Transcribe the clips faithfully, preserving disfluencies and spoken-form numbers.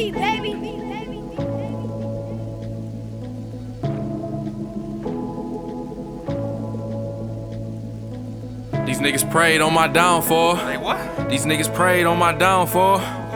beat, baby. These niggas prayed on my downfall. Hey, what? These niggas prayed on my downfall.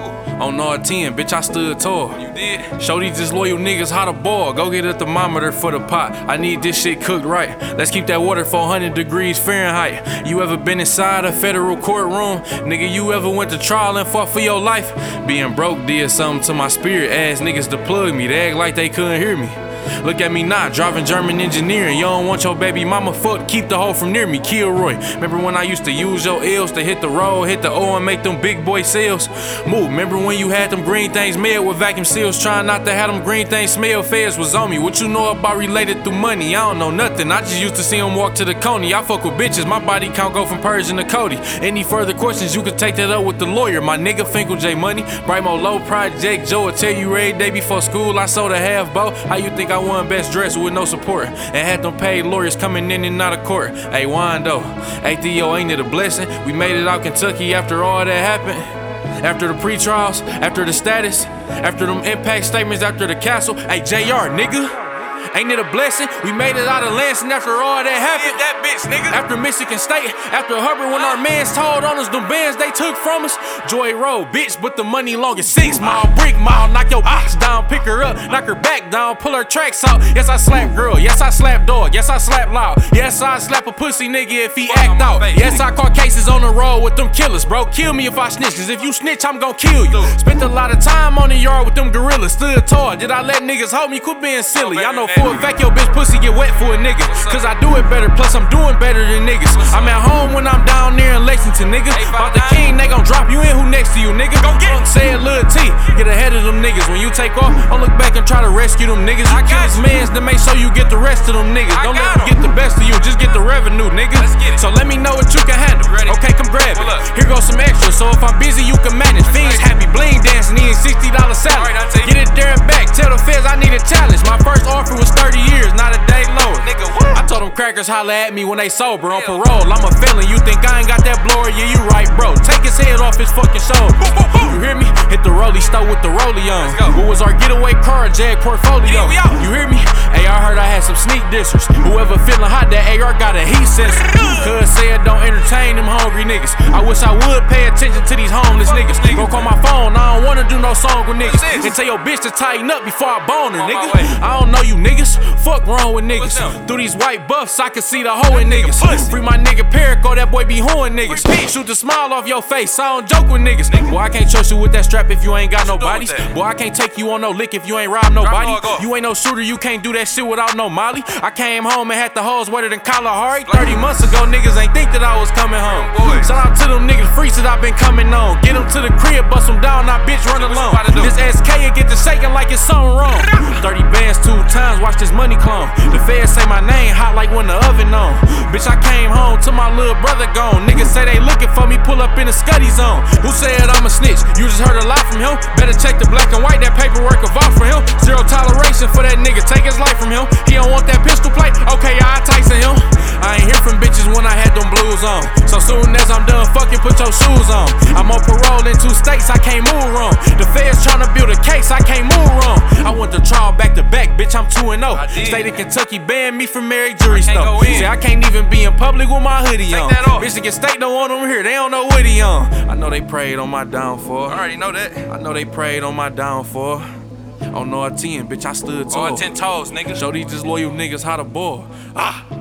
On R ten, bitch, I stood tall. You did? Show these disloyal niggas how to boil. Go get a thermometer for the pot. I need this shit cooked right. Let's keep that water four hundred degrees Fahrenheit. You ever been inside a federal courtroom? Nigga, you ever went to trial and fought for your life? Being broke did something to my spirit. Ass niggas to plug me. They act like they couldn't hear me. Look at me now, driving German engineering. You don't want your baby mama fucked, keep the hoe from near me. Kilroy, remember when I used to use your L's to hit the road, hit the O and make them big boy sales? Move, remember when you had them green things mailed with vacuum seals, trying not to have them green things smell? Feds was on me. What you know about related through money? I don't know nothing. I just used to see them walk to the Coney. I fuck with bitches, my body count go from Persian to Cody. Any further questions, you could take that up with the lawyer. My nigga Finkel J Money, Brightmo Low Project Joe will tell you every day before school I sold a half bow. How you think I won best dressed with no support and had them paid lawyers coming in and out of court? Hey Wando, hey Theo, ain't it a blessing? We made it out Kentucky after all that happened. After the pre-trials, after the status, after them impact statements, after the castle. Hey J R, nigga, ain't it a blessing? We made it out of Lansing after all that happened. That bitch, nigga. After Michigan State, after Hubbard, when our mans told on us, them bands they took from us. Joy Road, bitch, but the money long as six mile, brick mile. Knock your bitch down, pick her up, knock her back down, pull her tracks out. Yes, I slap girl, yes, I slap dog, yes, I slap loud. Yes, I slap a pussy nigga if he act out. Yes, I caught cases on the road with them killers, bro. Kill me if I snitch, cause if you snitch, I'm gon' kill you. Spent a lot of time on the yard with them gorillas, stood tall. Did I let niggas hold me? Quit being silly. I know for a fact your bitch pussy get wet for a nigga, cause I do it better, plus I'm doing better than niggas. I'm at home when I'm down there in Lexington, nigga. About the king, they gon' drop you in, who next to you, nigga? Go get it. Say it, Lil T, get ahead of them niggas. When you take off, don't look back and try to rescue them niggas. You kill his mans to make sure you get the rest of them niggas. Don't let them get the best of you, just get the revenue, nigga. So let me know what you can handle. Okay, come grab it. Here goes some extra, so if I'm busy, you can manage. Fiends happy, bling dancing, eating sixty dollar salad. Get it there and back, tell the feds I need a challenge. My first offer was thirty years, not a day lower. Nigga, what? I told them crackers holla at me when they sober on parole. I'm a felon, you think I ain't got that blower? Yeah, you right, bro. Take his head off his fucking shoulder. You hear me? Hit the rollie stove with the rollie on. What was our getaway car? Jag portfolio. You hear me? Hey, I heard I had some sneak dissers. Whoever feeling hot, that A R got a heat sensor. Cuz said don't entertain them hungry niggas. I wish I would pay attention to these homeless niggas. Don't call my phone, I don't wanna do no song with niggas. And tell your bitch to tighten up before I bone her, nigga. I don't know you niggas. Fuck wrong with niggas. Through these white buffs, I can see the hoe in niggas. Free my nigga Perico, that boy be hoeing niggas. Shoot the smile off your face, I don't joke with niggas. Boy, I can't trust you with that strap if you ain't got no bodies. Boy, I can't take you on no lick if you ain't robbed nobody. You ain't no shooter, you can't do that shit without no molly. I came home and had the hoes wetter than Kalahari. thirty months ago, niggas ain't think that I was coming home. Shout out to them niggas free that I've been coming on. Get them to the crib, bust them down, now bitch run alone. This S K will get to shaking like it's something wrong. thirty bands two times, watch this money clone. The feds say my name hot like when the oven on. Bitch, I came home to my little brother gone. Niggas say they looking for me, pull up in the Scuddy zone. Who said I'm a snitch? You just heard a lot from him. Better check the black and white, that paperwork evolved for him. Zero toleration for that nigga, take his life from him. He don't want that pistol plate, okay, I Tyson him. I ain't hear from bitches when I had them blues on. So soon as I'm done fucking, put your shoes on. I'm on parole in two states, I can't move wrong. The feds tryna build a case, I can't move wrong. I went to trial back to back, bitch, I'm two and oh. State of Kentucky banned me from Mary Jury stuff. See, I can't even be in public with my hoodie on. Michigan State don't want them here, they don't know what he on. I know they prayed on my downfall. I already know that. I know they prayed on my downfall. On R ten, bitch, I stood tall. On ten toes, nigga. Show these disloyal niggas how to ball. Ah.